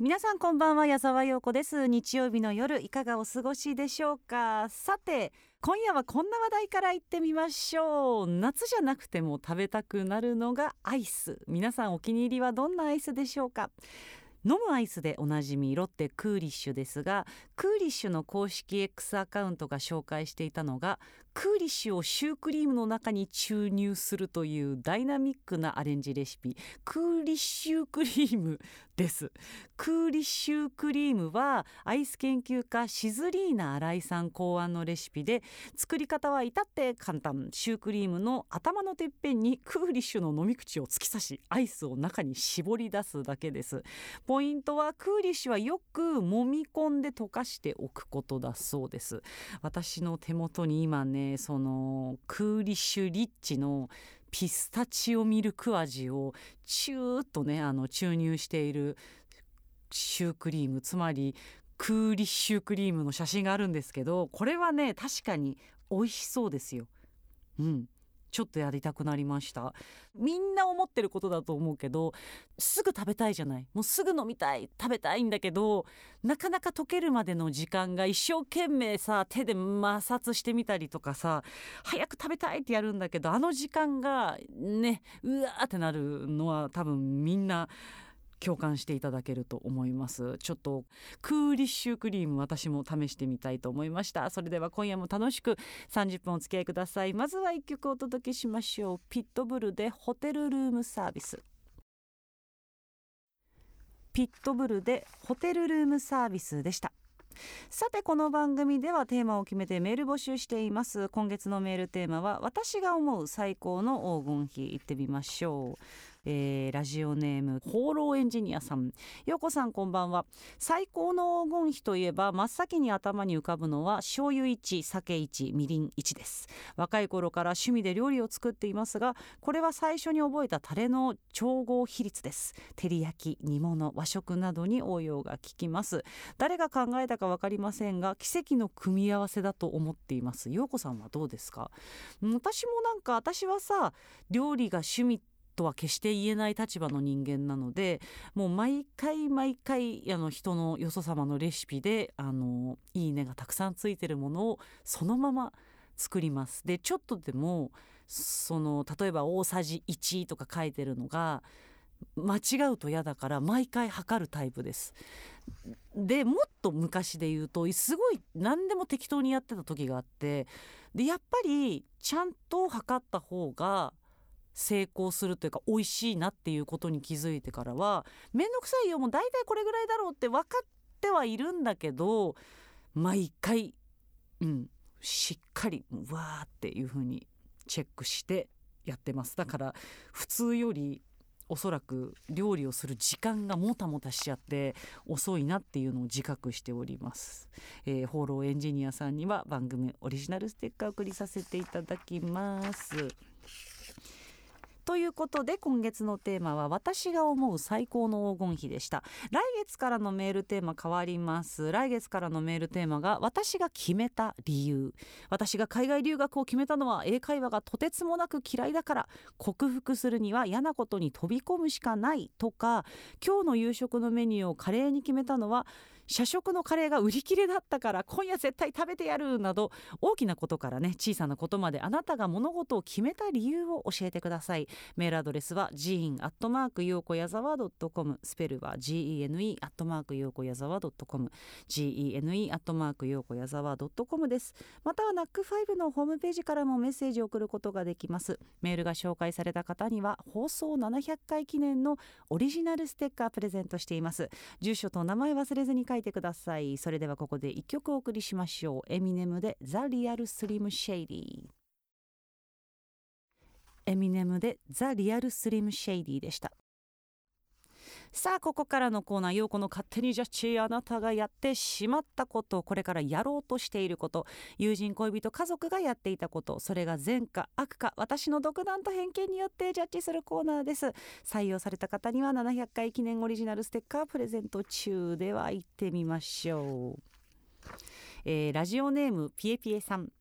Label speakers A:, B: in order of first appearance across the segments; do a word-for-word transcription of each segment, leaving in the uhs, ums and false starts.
A: 皆さんこんばんは、矢沢陽子です。日曜日の夜いかがお過ごしでしょうか。さて今夜はこんな話題からいってみましょう。夏じゃなくても食べたくなるのがアイス。皆さんお気に入りはどんなアイスでしょうか。飲むアイスでおなじみロッテクーリッシュですが、クーリッシュの公式 X アカウントが紹介していたのが、クーリッシュをシュークリームの中に注入するというダイナミックなアレンジレシピ、クーリッシュクリームです。クーリッシュクリームはアイス研究家シズリーナ新井さん考案のレシピで、作り方は至って簡単。シュークリームの頭のてっぺんにクーリッシュの飲み口を突き刺し、アイスを中に絞り出すだけです。ポイントはクーリッシュはよく揉み込んで溶かしておくことだそうです。私の手元に今ね、そのクーリッシュリッチのピスタチオミルク味をチューッとねあの注入しているシュークリーム、つまりクーリッシュクリームの写真があるんですけど、これはね確かに美味しそうですよ。うんちょっとやりたくなりました。みんな思ってることだと思うけど、すぐ食べたいじゃない。もうすぐ飲みたい、食べたいんだけど、なかなか溶けるまでの時間が一生懸命さ手で摩擦してみたりとかさ、早く食べたいってやるんだけど、あの時間がねうわーってなるのは多分みんな共感していただけると思います。ちょっとクーリッシュクリーム私も試してみたいと思いました。それでは今夜も楽しくさんじゅっぷんお付き合いください。まずはいっきょくお届けしましょう。ピットブルでホテルルームサービス。ピットブルでホテルルームサービスでした。さてこの番組ではテーマを決めてメール募集しています。今月のメールテーマは、私が思う最高の黄金比。いってみましょう。えー、ラジオネーム放浪エンジニアさん。ようこさんこんばんは。最高の黄金比といえば真っ先に頭に浮かぶのは醤油いち、酒いち、みりんいちです。若い頃から趣味で料理を作っていますが、これは最初に覚えたタレの調合比率です。照り焼き、煮物、和食などに応用が効きます。誰が考えたか分かりませんが、奇跡の組み合わせだと思っています。ようこさんはどうですか。私もなんか私はさ、料理が趣味とは決して言えない立場の人間なので、もう毎回毎回あの人のよそ様のレシピであのいいねがたくさんついてるものをそのまま作ります。でちょっとでもその例えば大さじいちとか書いてるのが間違うと嫌だから毎回測るタイプです。でもっと昔で言うとすごい何でも適当にやってた時があって、でやっぱりちゃんと測った方が成功するというか美味しいなっていうことに気づいてからは、めんどくさいよもう大体これぐらいだろうって分かってはいるんだけど、毎回、うん、しっかりわーっていう風にチェックしてやってます。だから普通よりおそらく料理をする時間がもたもたしちゃって遅いなっていうのを自覚しております。えー、放浪エンジニアさんには番組オリジナルステッカーを送りさせていただきます。ということで今月のテーマは、私が思う最高の黄金比でした。来月からのメールテーマ変わります。来月からのメールテーマが、私が決めた理由。私が海外留学を決めたのは英会話がとてつもなく嫌いだから、克服するには嫌なことに飛び込むしかないとか、今日の夕食のメニューをカレーに決めたのは社食のカレーが売り切れだったから今夜絶対食べてやるなど、大きなことからね小さなことまであなたが物事を決めた理由を教えてください。メールアドレスは ジーエヌ アットマーク ヨーコヤザワ ドットコム、 スペルは ジーイーエヌイー アットマーク ヨーコヤザワ ドットコム、 ジーイーエヌイー アットマーク ヨーコヤザワ ドットコム です。または ナックファイブ のホームページからもメッセージを送ることができます。メールが紹介された方には放送ななひゃっかい記念のオリジナルステッカープレゼントしています。住所と名前忘れずに書いてください。それではここでいっきょくお送りしましょう。エミネムでザ・リアル・スリム・シェイディ。エミネムでザ・リアル・スリム・シェイディでした。さあここからのコーナー、陽子の勝手にジャッジ。あなたがやってしまったこと、これからやろうとしていること、友人恋人家族がやっていたこと、それが善か悪か私の独断と偏見によってジャッジするコーナーです。採用された方にはななひゃっかい記念オリジナルステッカープレゼント中。では行ってみましょう。えー、ラジオネームピエピエさん。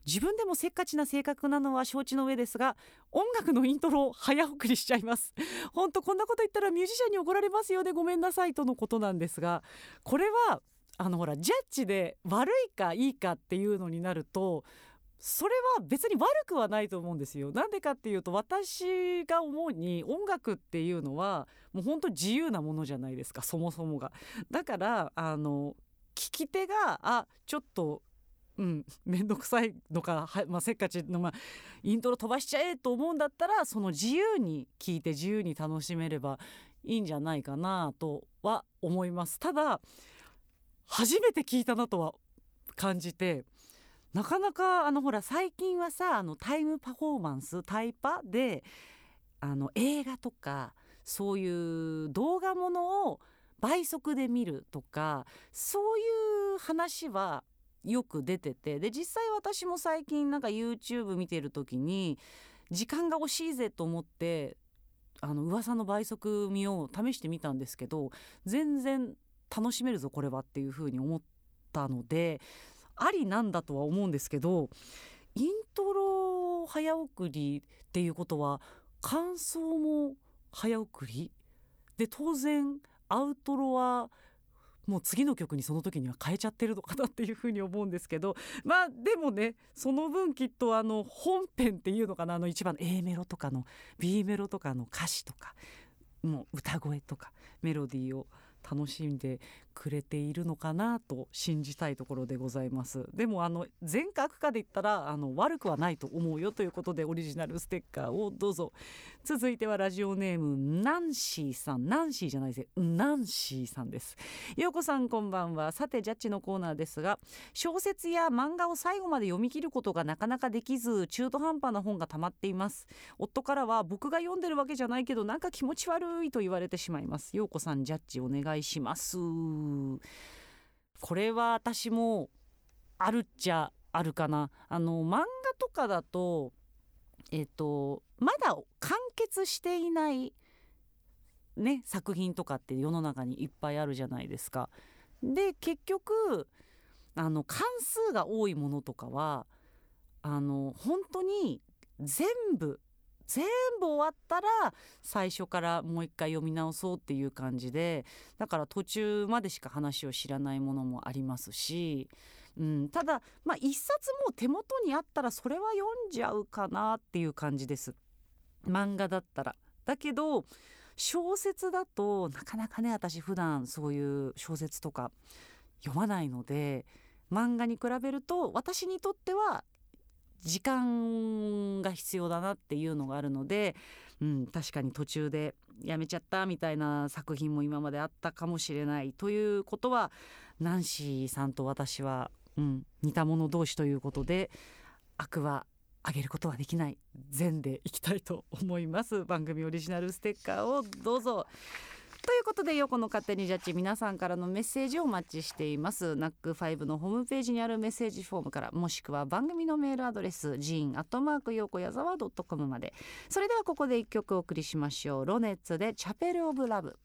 A: 自分でもせっかちな性格なのは承知の上ですが、音楽のイントロを早送りしちゃいます。本当こんなこと言ったらミュージシャンに怒られますよね、ごめんなさいとのことなんですが、これはあのほらジャッジで悪いかいいかっていうのになると、それは別に悪くはないと思うんですよ。なんでかっていうと、私が思うに音楽っていうのはもう本当自由なものじゃないですか、そもそもが。だからあの聞き手があちょっとうん、めんどくさいのか、はまあ、せっかちの、まあ、イントロ飛ばしちゃえと思うんだったら、その自由に聞いて自由に楽しめればいいんじゃないかなとは思います。ただ初めて聞いたなとは感じて、なかなかあのほら最近はさ、あのタイムパフォーマンスタイパであの映画とかそういう動画ものを倍速で見るとか、そういう話はよく出てて、で実際私も最近なんか YouTube 見てる時に時間が惜しいぜと思ってあの噂の倍速見を試してみたんですけど、全然楽しめるぞこれはっていう風に思ったのでありなんだとは思うんですけど、イントロ早送りっていうことは感想も早送りで、当然アウトロはもう次の曲にその時には変えちゃってるのかなっていうふうに思うんですけど、まあでもね、その分きっとあの本編っていうのかな、あの一番の A メロとかの B メロとかの歌詞とかもう歌声とかメロディーを楽しんでくれているのかなと信じたいところでございます。でもあの全か悪かで言ったらあの悪くはないと思うよということで、オリジナルステッカーをどうぞ。続いてはラジオネームナンシーさん、ナンシーじゃないですナンシーさんです。ようこさんこんばんは。さてジャッジのコーナーですが、小説や漫画を最後まで読み切ることがなかなかできず中途半端な本が溜まっています。夫からは僕が読んでるわけじゃないけどなんか気持ち悪いと言われてしまいます。ようこさんジャッジお願いします。これは私もあるっちゃあるかな。あの漫画とかだとえっとまだ完結していないね作品とかって世の中にいっぱいあるじゃないですか。で結局あの関数が多いものとかはあの本当に全部全部終わったら最初からもう一回読み直そうっていう感じで、だから途中までしか話を知らないものもありますし、うん、ただまあ一冊もう手元にあったらそれは読んじゃうかなっていう感じです、漫画だったら。だけど小説だとなかなかね、私普段そういう小説とか読まないので、漫画に比べると私にとっては時間が必要だなっていうのがあるので、うん、確かに途中でやめちゃったみたいな作品も今まであったかもしれないということは、ナンシーさんと私は、うん、似た者同士ということで悪はあげることはできない、善でいきたいと思います。番組オリジナルステッカーをどうぞ。ということで、横の勝手にジャッジ、皆さんからのメッセージをお待ちしています。ナックファイブのホームページにあるメッセージフォームから、もしくは番組のメールアドレス ジーン アットマーク ヨーコヤザワ ドットコム まで。それではここで一曲お送りしましょう。ロネッツでチャペルオブラブ。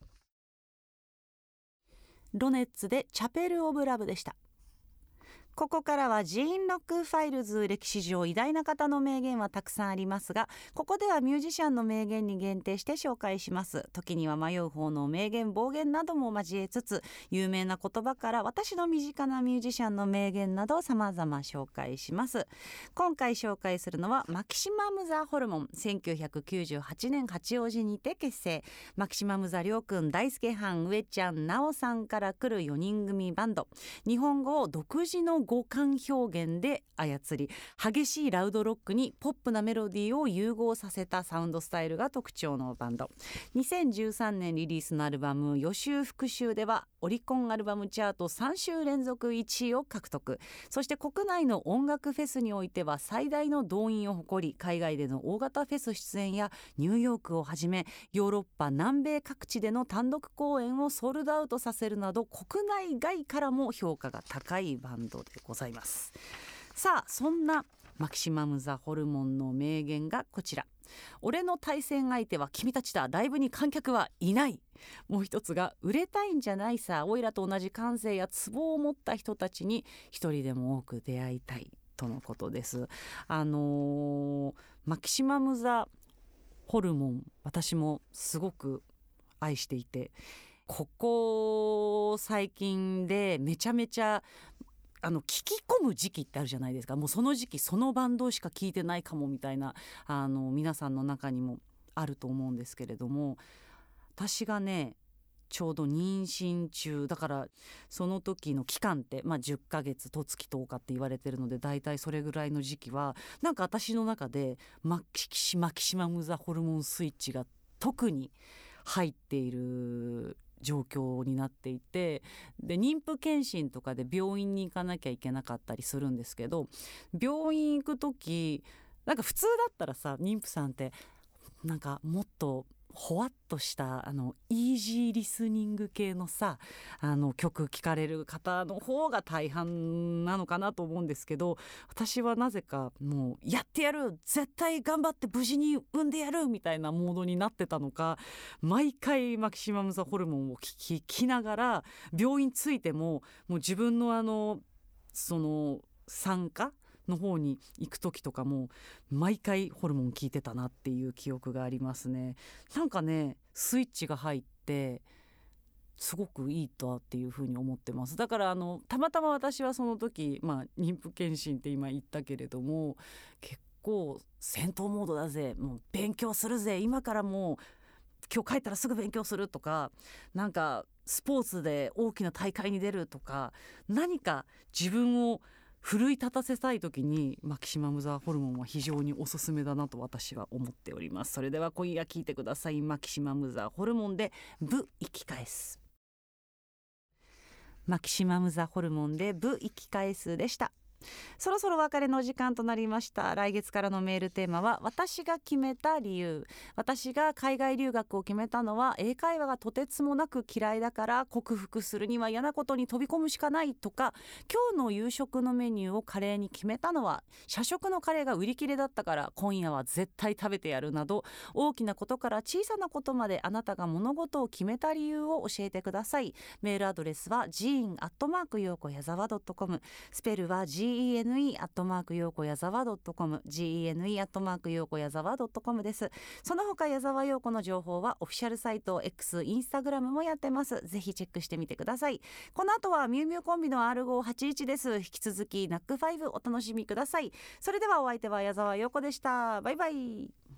A: ロネッツでチャペルオブラブでした。ここからはジーンロックファイルズ。歴史上偉大な方の名言はたくさんありますが、ここではミュージシャンの名言に限定して紹介します。時には迷う方の名言暴言なども交えつつ、有名な言葉から私の身近なミュージシャンの名言など様々紹介します。今回紹介するのはマキシマムザホルモン。せんきゅうひゃくきゅうじゅうはちねん八王子にて結成。マキシマムザりょうくん、大輔藩、上ちゃん、なおさんから来るよにん組バンド。日本語を独自の五感表現で操り、激しいラウドロックにポップなメロディーを融合させたサウンドスタイルが特徴のバンド。にせんじゅうさんねんリリースのアルバム予習復習ではオリコンアルバムチャートさん週連続いちいを獲得。そして国内の音楽フェスにおいては最大の動員を誇り、海外での大型フェス出演やニューヨークをはじめヨーロッパ南米各地での単独公演をソールドアウトさせるなど、国内外からも評価が高いバンドでございます。さあ、そんなマキシマムザホルモンの名言がこちら。俺の対戦相手は君たちだ、ライブに観客はいない。もう一つが、売れたいんじゃないさ、おいらと同じ感性やツボを持った人たちに一人でも多く出会いたいとのことです。あのー、マキシマムザホルモン、私もすごく愛していて、ここ最近でめちゃめちゃあの聞き込む時期ってあるじゃないですか。もうその時期そのバンドしか聞いてないかもみたいな、あの皆さんの中にもあると思うんですけれども、私がねちょうど妊娠中だから、その時の期間って、まあ、じゅっかげつとつきとおかって言われてるので、だいたいそれぐらいの時期はなんか私の中でマキシマキシマムザホルモンスイッチが特に入っている状況になっていて、で妊婦検診とかで病院に行かなきゃいけなかったりするんですけど、病院行く時なんか普通だったらさ、妊婦さんってなんかもっとほわっとしたあのイージーリスニング系のさ、あの曲聴かれる方の方が大半なのかなと思うんですけど、私はなぜかもうやってやる、絶対頑張って無事に産んでやるみたいなモードになってたのか、毎回マキシマムザホルモンを聴きながら病院着いても、もう自分のあのその産科の方に行く時とかも毎回ホルモン効いてたなっていう記憶がありますね。なんかねスイッチが入ってすごくいいとっていうふうに思ってます。だからあのたまたま私はその時、まあ、妊婦検診って今言ったけれども、結構戦闘モードだぜ、もう勉強するぜ、今からもう今日帰ったらすぐ勉強するとか、なんかスポーツで大きな大会に出るとか、何か自分を奮い立たせたい時にマキシマムザホルモンは非常におすすめだなと私は思っております。それでは今夜聞いてください。マキシマムザホルモンでブ生き返す。マキシマムザホルモンでブ生き返すでした。そろそろお別れの時間となりました。来月からのメールテーマは私が決めた理由。私が海外留学を決めたのは英会話がとてつもなく嫌いだから克服するには嫌なことに飛び込むしかないとか、今日の夕食のメニューをカレーに決めたのは社食のカレーが売り切れだったから今夜は絶対食べてやるなど、大きなことから小さなことまであなたが物事を決めた理由を教えてください。メールアドレスは ジーン アットマーク ヨーコヤザワ ドットコム、 スペルは ジーイーエヌイー アットマークヨーコヤザワ ドットコム、 ジーイーエヌイー アットマークヨーコヤザワ ドットコム です。その他矢沢陽子の情報はオフィシャルサイト X、インスタグラムもやってます。ぜひチェックしてみてください。この後はミュウミュウコンビの アールごーはちいち です。引き続きナックファイブお楽しみください。それではお相手は矢沢陽子でした。バイバイ。